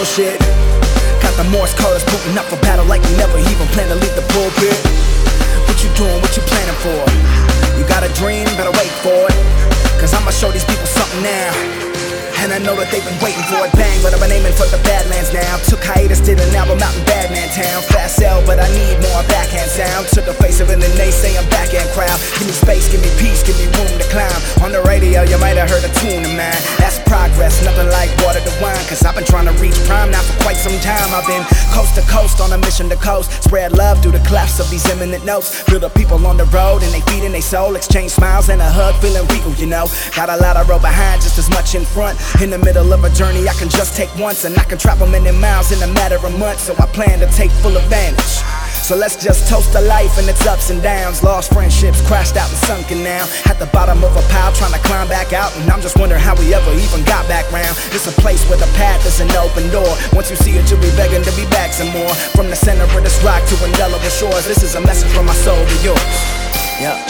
bullshit. Got the Morse coders booting up for battle like we never even plan to leave the pulpit. What you doing, what you planning for? You got a dream, better wait for it. Cause I'ma show these people something now, and I know that they've been waiting for it. Bang, but I've been aiming for the Badlands now. Took hiatus, did an album out in Badman Town. Fast sell, but I need more backhand sound. Took the face of it and they say I'm backhand crowd. Give me space, give me peace, give me room to climb. On the radio, you might have heard a tune of mine. That's progress, nothing like water to wine. Cause I've been trying to reach prime now for quite some time. I've been coast to coast on a mission to coast. Spread love through the clefts of these imminent notes. Feel the people on the road and they feeding their soul. Exchange smiles and a hug, feeling regal, you know. Got a lot of road behind, just as much in front. In the middle of a journey I can just take once, and I can travel many miles in a matter of months. So I plan to take full advantage. So let's just toast the life and its ups and downs. Lost friendships, crashed out and sunken now. At the bottom of a pile trying to climb back out, and I'm just wondering how we ever even got back round. It's a place where the path is an open door. Once you see it, you'll be begging to be back some more. From the center of this rock to indelible shores, this is a message from my soul to yours. Yeah.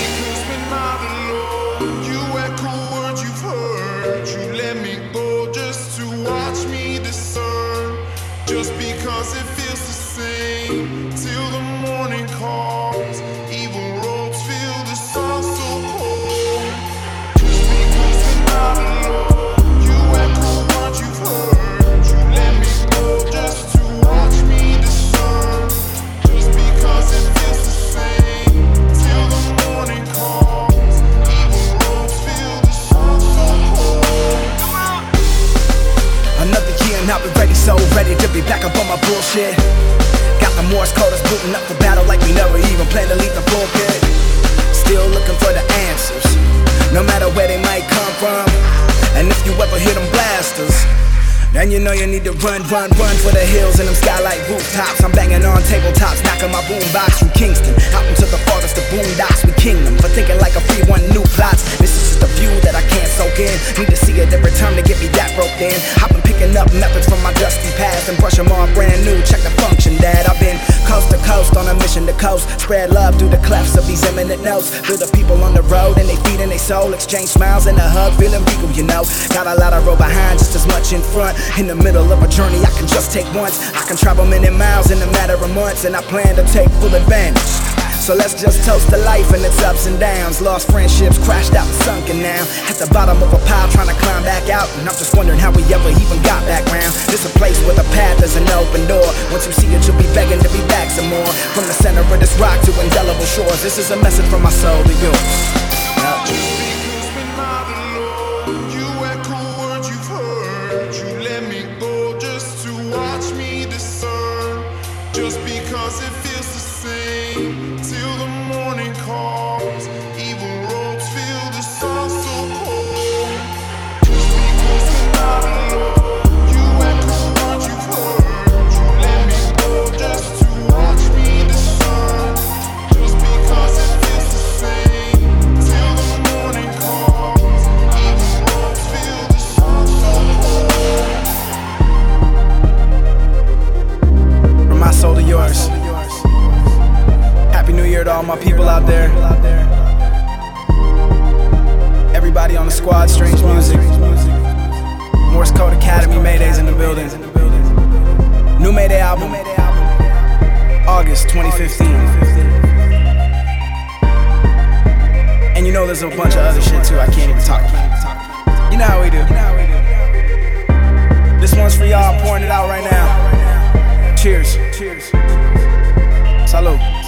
Just because it feels the same till the morning calls. Evil ropes feel the sun so cold. Just because we're not alone, you echo what you've heard. You let me go just to watch me discern. Just because it feels the same till the morning calls. Evil ropes feel the sun so cold. Another year and I'll be ready, so ready to be back up on my bullshit. Got the Morse coders booting up for battle like we never even plan to leave the pulpit. Still looking for the answers, no matter where they might come from. And if you ever hear them blasters, then you know you need to run for the hills and them skylight rooftops. I'm banging on tabletops, knocking my boombox from Kingston out into the farthest of boondocks. We kingdom for thinking like a free one, new plots. This is just a view that I can't soak in. Need to see it every time to get me that roped in. I've been picking up methods from my dusty past and brush them all brand new. Check the function, Dad. I've been coast to coast on a mission to coast. Spread love through the clefts of these imminent notes. Feel the people on the road and they feeding their soul. Exchange smiles and a hug, feeling regal, you know. Got a lot of road behind, just as much in front. In the middle of a journey I can just take once. I can travel many miles in a matter of months, and I plan to take full advantage. So let's just toast the life and its ups and downs. Lost friendships, crashed out and sunken now. At the bottom of a pile trying to climb back out, and I'm just wondering how we ever even got back round. This a place where the path is an open door. Once you see it, you'll be begging to be back some more. From the center of this rock to indelible shores, this is a message from my soul to yours. Yeah. Just because it feels the same till the morning calls. Evil ropes feel the sun so cold. Just because we're not alone, you echo what you've heard. You let me go just to watch me discern. Just because it feels the same till the morning calls. Evil ropes feel the sun so cold. My soul to yours. Happy New Year to all my people out there. Everybody on the squad, Strange Music. Morse Code Academy, Mayday's in the building. New Mayday album, August 2015. And you know there's a bunch of other shit too I can't even talk about. You know how we do. This one's for y'all, I'm pouring it out right now. Cheers. Salud.